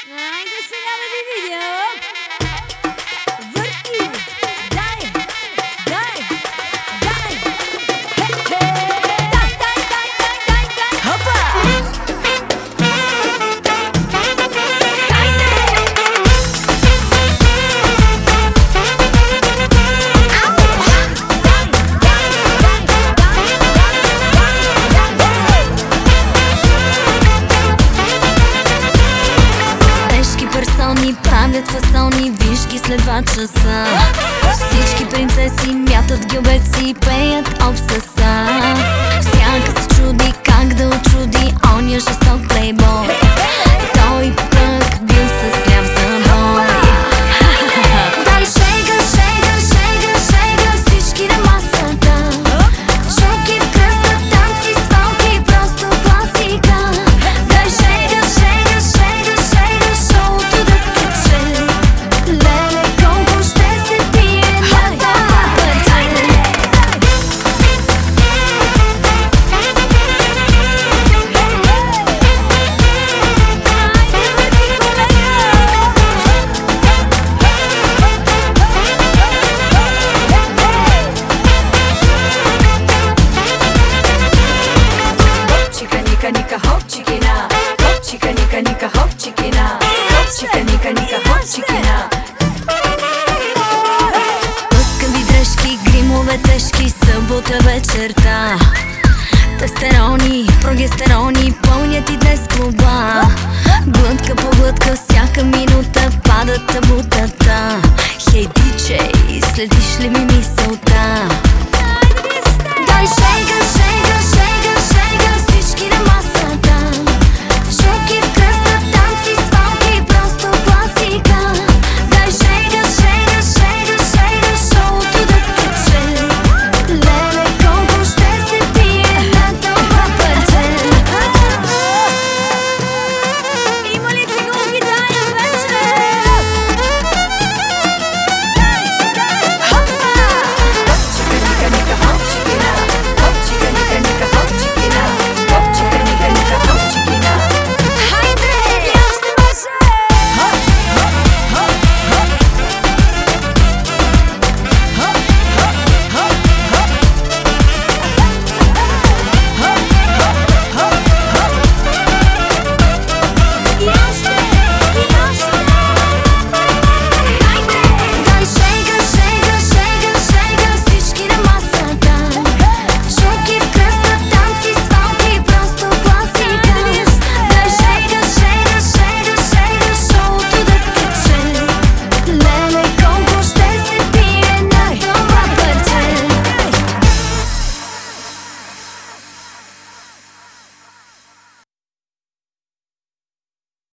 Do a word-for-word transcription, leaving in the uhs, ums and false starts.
Айде сега да ви видя. Върти! Дай! Дай! Дай! Хе-хе! Дай, дай, дай, дай, дай, дай! Хопа! Хайде! Ау! Дай! Дай! Дай! Дай! Тежки персони правят фасони, виж ги след два часа. Всички принцеси мятат гюбеци и пеят обсеса. Всяка се чуди как да очуди оня жесток плейбой. Той пък бил с ляв забой. Дай шега, шега, шега, шега, всички на масата. Шоки в кръста, танци, свалки, просто класика. Дай шега, шега, шега, шега, шоуто да тече. Леле, колко ще се пие на това пътя. Чика, ника, ника, хоп, чикина. Хоп, чика, ника, ника, хоп, чикина. Хоп, чика, ника, ника, хоп, чикина. Лъскави дрежки, гримове тежки, събота вечерта. Тестерони, прогестерони, пълнят и днес клуба. Глътка по глътка, всяка минута падат табутата. Хей, диджей, следиш ли ми мисълта?